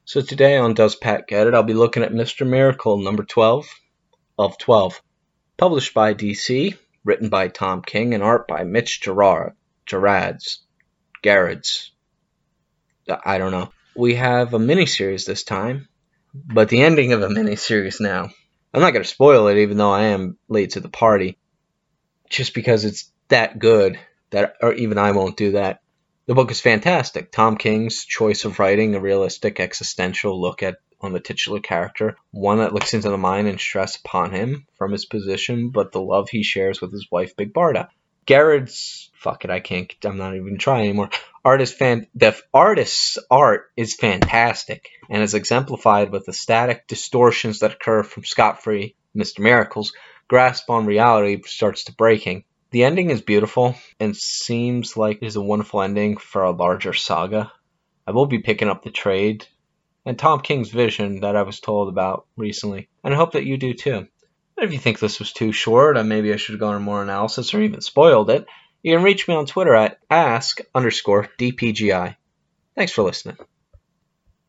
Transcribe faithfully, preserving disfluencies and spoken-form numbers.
So today on Does Pat Get It, I'll be looking at Mister Miracle number twelve of twelve. Published by D C, written by Tom King, and art by Mitch Gerard, Gerads, Gerads. I don't know. We have a miniseries this time, but the ending of a miniseries now. I'm not going to spoil it, even though I am late to the party, just because it's that good that, or even I won't do that. The book is fantastic. Tom King's choice of writing a realistic existential look at on the titular character, one that looks into the mind and stress upon him from his position, but the love he shares with his wife, Big Barda. Garrett's, fuck it, I can't, I'm not even trying anymore. Art is fan, the artist's art is fantastic and is exemplified with the static distortions that occur from scot-free Mister Miracle's grasp on reality starts to breaking. The ending is beautiful and seems like it is a wonderful ending for a larger saga. I will be picking up the trade and Tom King's vision that I was told about recently, and I hope that you do too. And if you think this was too short, and maybe I should have gone into more analysis or even spoiled it, you can reach me on Twitter at ask underscore DPGI. Thanks for listening.